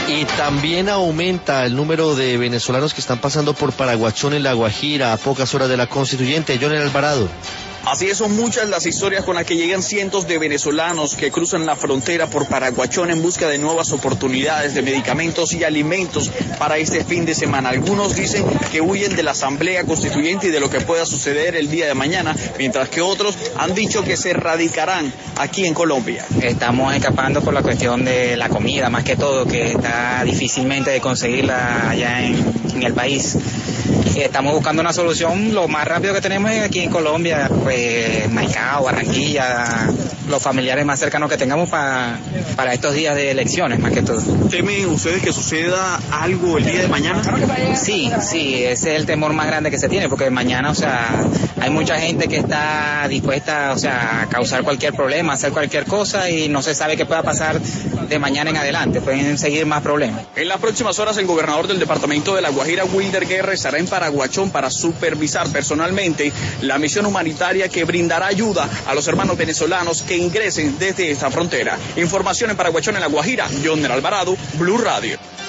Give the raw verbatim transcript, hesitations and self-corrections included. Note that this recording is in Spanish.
Y también aumenta el número de venezolanos que están pasando por Paraguachón en La Guajira a pocas horas de la Constituyente. John Alvarado. Así es, son muchas las historias con las que llegan cientos de venezolanos que cruzan la frontera por Paraguachón en busca de nuevas oportunidades de medicamentos y alimentos para este fin de semana. Algunos dicen que huyen de la Asamblea Constituyente y de lo que pueda suceder el día de mañana, mientras que otros han dicho que se radicarán aquí en Colombia. Estamos escapando por la cuestión de la comida, más que todo, que está difícilmente de conseguirla allá en, en el país. Estamos buscando una solución lo más rápido que tenemos aquí en Colombia, pues Maicao, Barranquilla, los familiares más cercanos que tengamos para para estos días de elecciones, más que todo. ¿Temen ustedes que suceda algo el día de mañana? Sí, sí, ese es el temor más grande que se tiene, porque mañana, o sea, hay mucha gente que está dispuesta, o sea, a causar cualquier problema, hacer cualquier cosa y no se sabe qué pueda pasar de mañana en adelante, pueden seguir más problemas. En las próximas horas el gobernador del departamento de La Guajira, Wilder Guerra, estará en Paraguachón para supervisar personalmente la misión humanitaria que brindará ayuda a los hermanos venezolanos que ingresen desde esta frontera. Información en Paraguachón, en La Guajira, John Alvarado, Blue Radio.